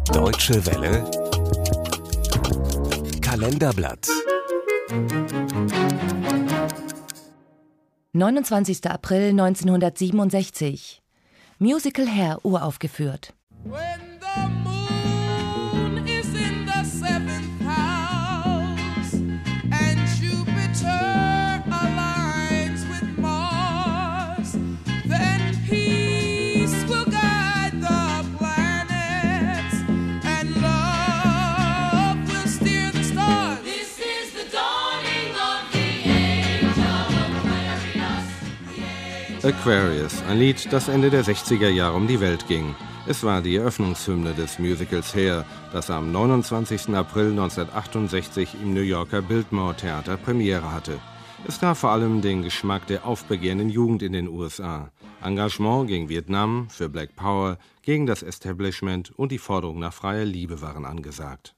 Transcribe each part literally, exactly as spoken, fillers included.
Deutsche Welle Kalenderblatt neunundzwanzigster April neunzehnhundertsiebenundsechzig. Musical Hair uraufgeführt. When the moon is in the seventh house and Jupiter aligns with Mars, then peace will guide the planets and love will steer the stars. This is the dawning of the age of Aquarius. Aquarius, ein Lied, das Ende der sechziger Jahre um die Welt ging. Es war die Eröffnungshymne des Musicals Hair, das am neunundzwanzigsten April neunzehnhundertachtundsechzig im New Yorker Biltmore Theater Premiere hatte. Es traf vor allem den Geschmack der aufbegehrenden Jugend in den U S A. Engagement gegen Vietnam, für Black Power, gegen das Establishment und die Forderung nach freier Liebe waren angesagt.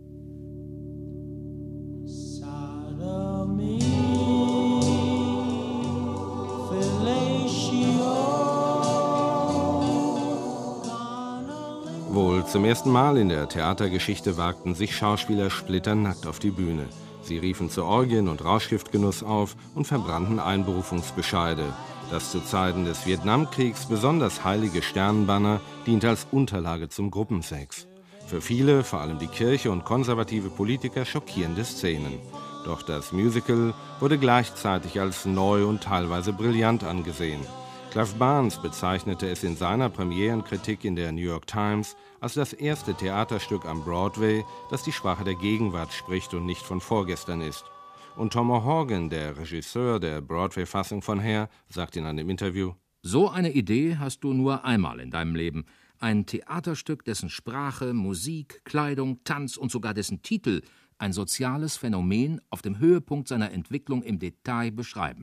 Wohl zum ersten Mal in der Theatergeschichte wagten sich Schauspieler splitternackt auf die Bühne. Sie riefen zu Orgien und Rauschgiftgenuss auf und verbrannten Einberufungsbescheide. Das zu Zeiten des Vietnamkriegs besonders heilige Sternenbanner diente als Unterlage zum Gruppensex. Für viele, vor allem die Kirche und konservative Politiker, schockierende Szenen. Doch das Musical wurde gleichzeitig als neu und teilweise brillant angesehen. Clive Barnes bezeichnete es in seiner Premierenkritik in der New York Times als das erste Theaterstück am Broadway, das die Sprache der Gegenwart spricht und nicht von vorgestern ist. Und Tom O'Horgan, der Regisseur der Broadway-Fassung von Hair, sagt in einem Interview: So eine Idee hast du nur einmal in deinem Leben. Ein Theaterstück, dessen Sprache, Musik, Kleidung, Tanz und sogar dessen Titel ein soziales Phänomen auf dem Höhepunkt seiner Entwicklung im Detail beschreiben.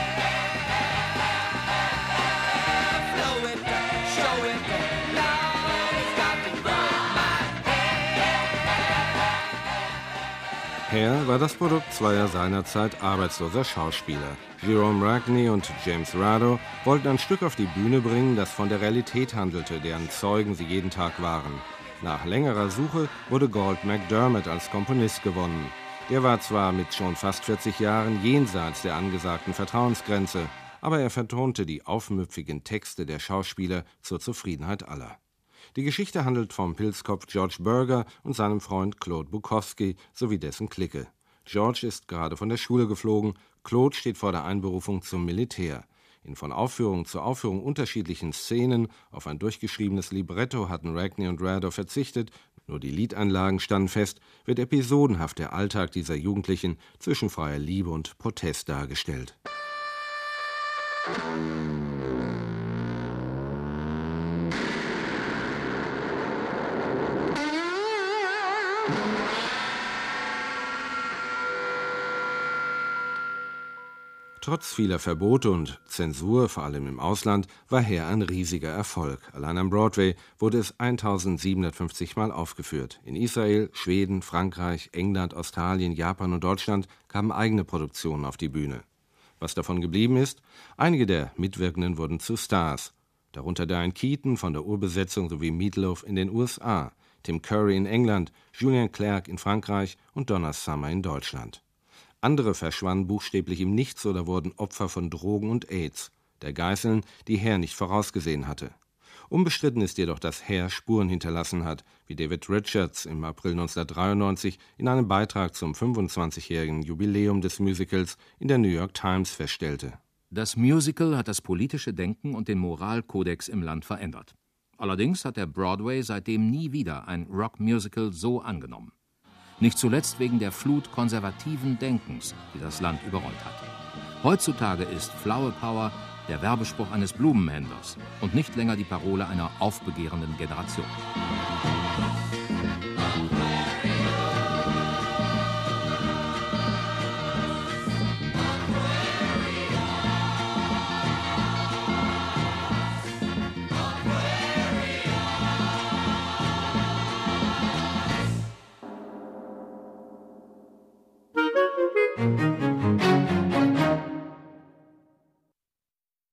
Hair war das Produkt zweier seinerzeit arbeitsloser Schauspieler. Jerome Ragney und James Rado wollten ein Stück auf die Bühne bringen, das von der Realität handelte, deren Zeugen sie jeden Tag waren. Nach längerer Suche wurde Galt MacDermot als Komponist gewonnen. Der war zwar mit schon fast vierzig Jahren jenseits der angesagten Vertrauensgrenze, aber er vertonte die aufmüpfigen Texte der Schauspieler zur Zufriedenheit aller. Die Geschichte handelt vom Pilzkopf George Burger und seinem Freund Claude Bukowski sowie dessen Clique. George ist gerade von der Schule geflogen, Claude steht vor der Einberufung zum Militär. In von Aufführung zu Aufführung unterschiedlichen Szenen auf ein durchgeschriebenes Libretto hatten Ragney und Rado verzichtet, nur die Liedeinlagen standen fest, wird episodenhaft der Alltag dieser Jugendlichen zwischen freier Liebe und Protest dargestellt. Trotz vieler Verbote und Zensur, vor allem im Ausland, war Hair ein riesiger Erfolg. Allein am Broadway wurde es eintausendsiebenhundertfünfzig Mal aufgeführt. In Israel, Schweden, Frankreich, England, Australien, Japan und Deutschland kamen eigene Produktionen auf die Bühne. Was davon geblieben ist? Einige der Mitwirkenden wurden zu Stars. Darunter Diane Keaton von der Urbesetzung sowie Meatloaf in den U S A, Tim Curry in England, Julien Clerc in Frankreich und Donna Summer in Deutschland. Andere verschwanden buchstäblich im Nichts oder wurden Opfer von Drogen und AIDS, der Geißeln, die Hair nicht vorausgesehen hatte. Unbestritten ist jedoch, dass Hair Spuren hinterlassen hat, wie David Richards im April neunzehnhundertdreiundneunzig in einem Beitrag zum fünfundzwanzigjährigen Jubiläum des Musicals in der New York Times feststellte. Das Musical hat das politische Denken und den Moralkodex im Land verändert. Allerdings hat der Broadway seitdem nie wieder ein Rockmusical so angenommen. Nicht zuletzt wegen der Flut konservativen Denkens, die das Land überrollt hat. Heutzutage ist Flower Power der Werbespruch eines Blumenhändlers und nicht länger die Parole einer aufbegehrenden Generation.